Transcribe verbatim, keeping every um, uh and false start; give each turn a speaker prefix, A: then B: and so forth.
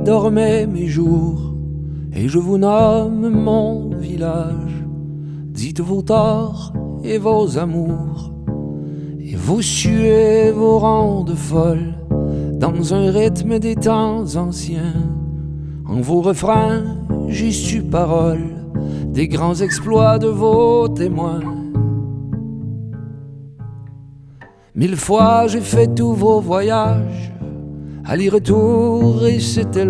A: nuit dormez mes jours, et je vous nomme mon village. Dites vos torts et vos amours, et vous suez vos rondes folles, dans un rythme des temps anciens. En vos refrains, j'ai su parole des grands exploits de vos témoins. Mille fois j'ai fait tous vos voyages, aller-retour, et c'était